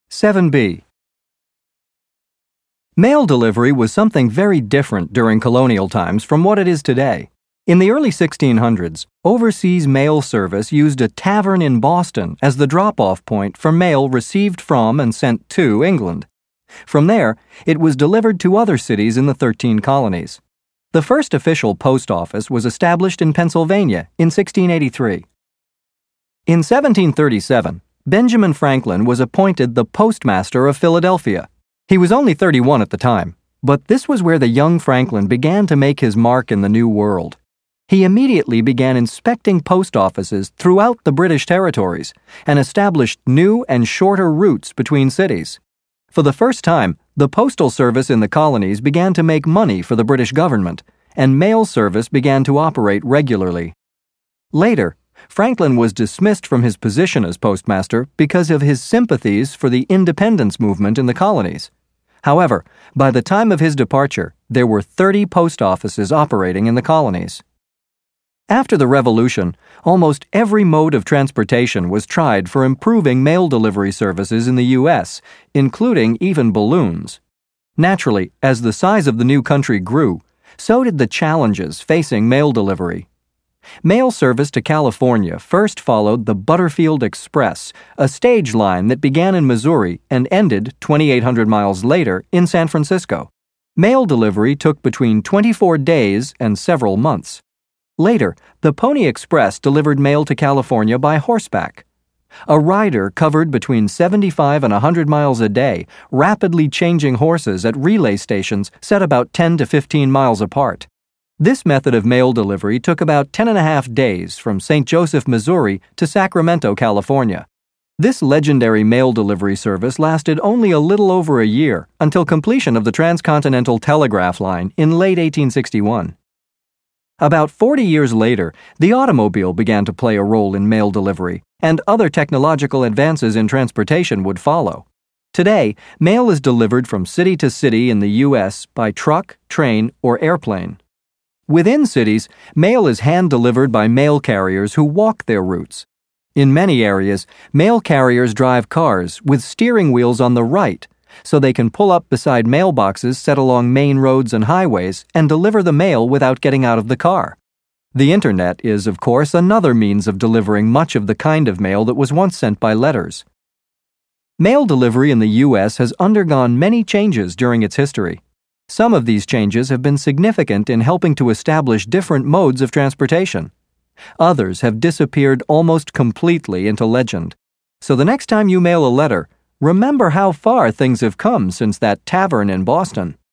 7b. Mail delivery was something very different during colonial times from what it is today. In the early 1600s, overseas mail service used a tavern in Boston as the drop-off point for mail received from and sent to England. From there, it was delivered to other cities in the 13 colonies. The first official post office was established in Pennsylvania in 1683. In 1737, Benjamin Franklin was appointed the postmaster of Philadelphia. He was only 31 at the time, but this was where the young Franklin began to make his mark in the New World. He immediately began inspecting post offices throughout the British territories and established new and shorter routes between cities. For the first time, the postal service in the colonies began to make money for the British government, and mail service began to operate regularly. Later, Franklin was dismissed from his position as postmaster because of his sympathies for the independence movement in the colonies. However, by the time of his departure, there were 30 post offices operating in the colonies. After the Revolution, almost every mode of transportation was tried for improving mail delivery services in the U.S., including even balloons. Naturally, as the size of the new country grew, so did the challenges facing mail delivery. Mail service to California first followed the Butterfield Express, a stage line that began in Missouri and ended 2,800 miles later in San Francisco. Mail delivery took between 24 days and several months. Later, the Pony Express delivered mail to California by horseback. A rider covered between 75 and 100 miles a day, rapidly changing horses at relay stations set about 10 to 15 miles apart. This method of mail delivery took about 10.5 days from St. Joseph, Missouri to Sacramento, California. This legendary mail delivery service lasted only a little over a year until completion of the transcontinental telegraph line in late 1861. About 40 years later, the automobile began to play a role in mail delivery, and other technological advances in transportation would follow. Today, mail is delivered from city to city in the U.S. by truck, train, or airplane. Within cities, mail is hand-delivered by mail carriers who walk their routes. In many areas, mail carriers drive cars with steering wheels on the right, so they can pull up beside mailboxes set along main roads and highways and deliver the mail without getting out of the car. The Internet is, of course, another means of delivering much of the kind of mail that was once sent by letters. Mail delivery in the U.S. has undergone many changes during its history. Some of these changes have been significant in helping to establish different modes of transportation. Others have disappeared almost completely into legend. So the next time you mail a letter, remember how far things have come since that tavern in Boston.